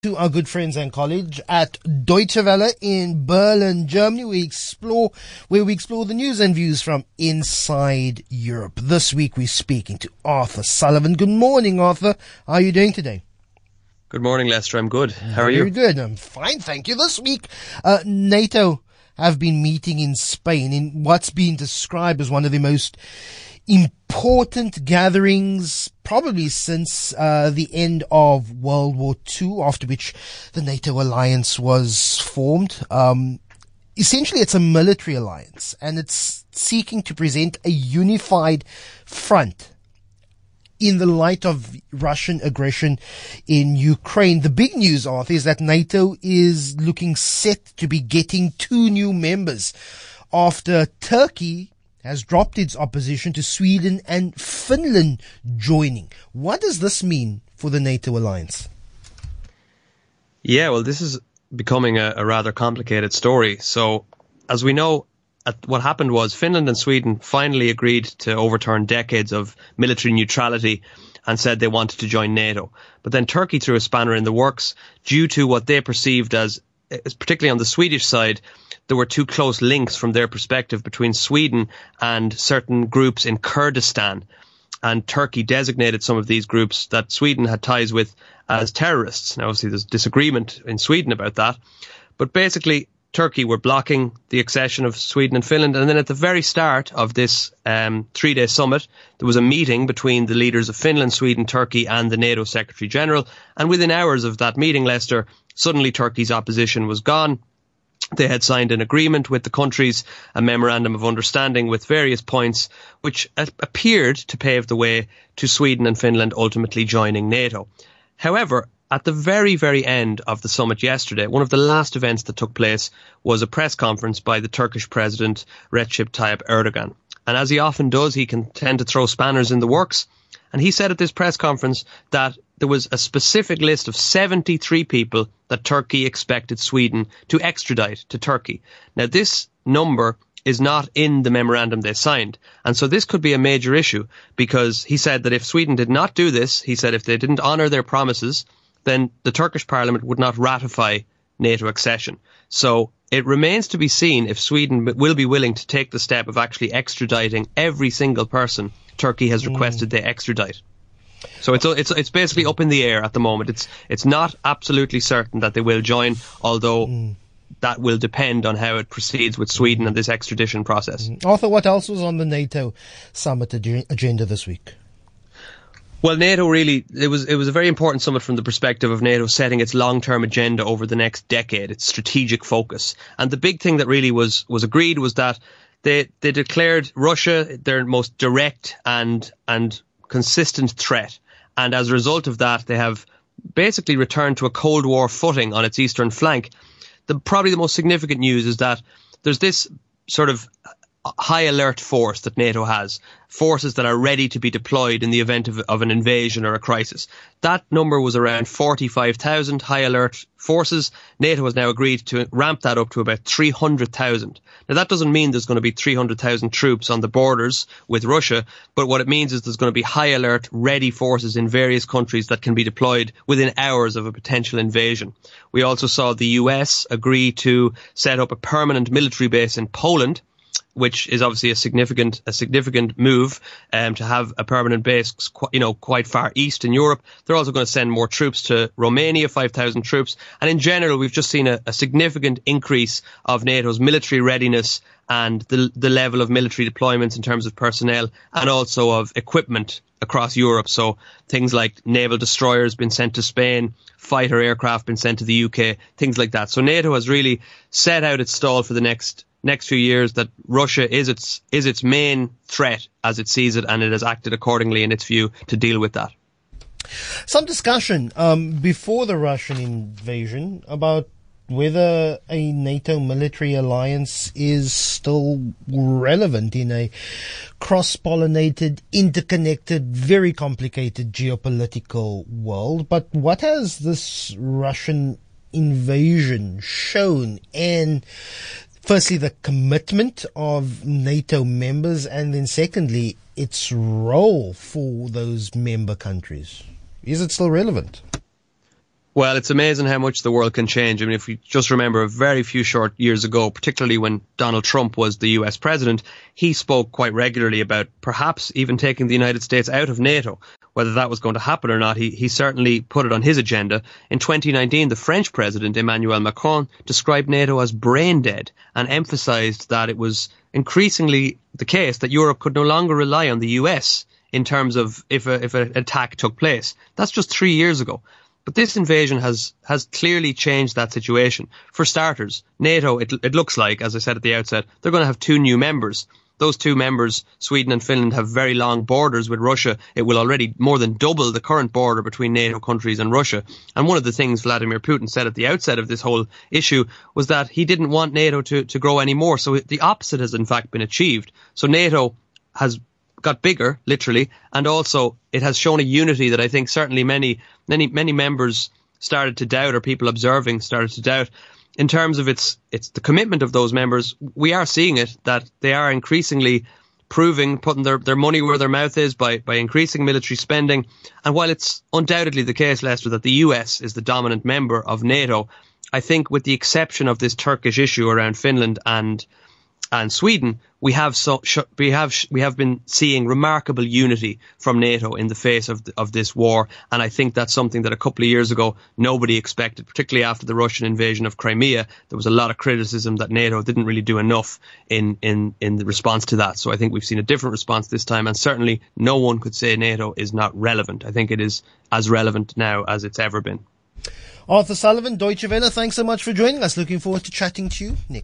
To our good friends and colleagues at Deutsche Welle in Berlin, Germany, where we explore the news and views from inside Europe. This week we're speaking to Arthur Sullivan. Good morning, Arthur. How are you doing today? Good morning, Lester. I'm good. How are you? Very good. I'm fine, thank you. This week, NATO have been meeting in Spain in what's been described as one of the most important gatherings probably since the end of World War II, after which the NATO alliance was formed. Essentially, it's a military alliance, and it's seeking to present a unified front in the light of Russian aggression in Ukraine. The big news, Arthur, is that NATO is looking set to be getting 2 new members after Turkey has dropped its opposition to Sweden and Finland joining. What does this mean for the NATO alliance? Yeah, well, this is becoming a rather complicated story. So, as we know, what happened was Finland and Sweden finally agreed to overturn decades of military neutrality and said they wanted to join NATO. But then Turkey threw a spanner in the works due to what they perceived as, particularly on the Swedish side, there were 2 close links from their perspective between Sweden and certain groups in Kurdistan. And Turkey designated some of these groups that Sweden had ties with as terrorists. Now, obviously, there's disagreement in Sweden about that. But basically, Turkey were blocking the accession of Sweden and Finland. And then at the very start of this 3-day summit, there was a meeting between the leaders of Finland, Sweden, Turkey and the NATO Secretary General. And within hours of that meeting, Lester, suddenly Turkey's opposition was gone. They had signed an agreement with the countries, a memorandum of understanding with various points, which appeared to pave the way to Sweden and Finland ultimately joining NATO. However, at the very, very end of the summit yesterday, one of the last events that took place was a press conference by the Turkish President Recep Tayyip Erdogan. And as he often does, he can tend to throw spanners in the works. And he said at this press conference that there was a specific list of 73 people that Turkey expected Sweden to extradite to Turkey. Now, this number is not in the memorandum they signed. And so this could be a major issue, because he said that if Sweden did not do this, he said if they didn't honour their promises, then the Turkish parliament would not ratify NATO accession. So it remains to be seen if Sweden will be willing to take the step of actually extraditing every single person Turkey has requested they extradite. So it's basically up in the air at the moment. It's not absolutely certain that they will join, although that will depend on how it proceeds with Sweden and this extradition process. Arthur, what else was on the NATO summit agenda this week? Well, NATO really, it was a very important summit from the perspective of NATO setting its long-term agenda over the next decade, its strategic focus. And the big thing that really was agreed was that they declared Russia their most direct and consistent threat. And as a result of that, they have basically returned to a Cold War footing on its eastern flank. Probably the most significant news is that there's this sort of high alert force that NATO has, forces that are ready to be deployed in the event of an invasion or a crisis. That number was around 45,000 high alert forces. NATO has now agreed to ramp that up to about 300,000. Now, that doesn't mean there's going to be 300,000 troops on the borders with Russia, but what it means is there's going to be high alert, ready forces in various countries that can be deployed within hours of a potential invasion. We also saw the US agree to set up a permanent military base in Poland, which is obviously a significant move to have a permanent base, quite far east in Europe. They're also going to send more troops to Romania, 5,000 troops. And in general, we've just seen a significant increase of NATO's military readiness and the level of military deployments in terms of personnel and also of equipment across Europe. So things like naval destroyers been sent to Spain, fighter aircraft been sent to the UK, things like that. So NATO has really set out its stall for the next few years, that Russia is its main threat as it sees it, and it has acted accordingly in its view to deal with that. Some discussion before the Russian invasion about whether a NATO military alliance is still relevant in a cross-pollinated, interconnected, very complicated geopolitical world. But what has this Russian invasion shown? And firstly, the commitment of NATO members, and then secondly, its role for those member countries. Is it still relevant? Well, it's amazing how much the world can change. I mean, if we just remember a very few short years ago, particularly when Donald Trump was the US president, he spoke quite regularly about perhaps even taking the United States out of NATO. Whether that was going to happen or not, he certainly put it on his agenda. In 2019, the French president, Emmanuel Macron, described NATO as brain dead and emphasized that it was increasingly the case that Europe could no longer rely on the US in terms of if an attack took place. That's just 3 years ago. But this invasion has clearly changed that situation. For starters, NATO, it looks like, as I said at the outset, they're going to have 2 new members. Those 2 members, Sweden and Finland, have very long borders with Russia. It will already more than double the current border between NATO countries and Russia. And one of the things Vladimir Putin said at the outset of this whole issue was that he didn't want NATO to grow anymore. So the opposite has in fact been achieved. So NATO has got bigger, literally, and also it has shown a unity that I think certainly many members started to doubt, or people observing started to doubt. In terms of it's the commitment of those members, we are seeing it, that they are increasingly putting their money where their mouth is by increasing military spending. And while it's undoubtedly the case, Lester, that the US is the dominant member of NATO, I think with the exception of this Turkish issue around Finland and Sweden, we have been seeing remarkable unity from NATO in the face of this war, and I think that's something that a couple of years ago nobody expected, particularly after the Russian invasion of Crimea. There was a lot of criticism that NATO didn't really do enough in the response to that. So I think we've seen a different response this time, and certainly no one could say NATO is not relevant. I think it is as relevant now as it's ever been. Arthur Sullivan, Deutsche Welle, thanks so much for joining us. Looking forward to chatting to you next.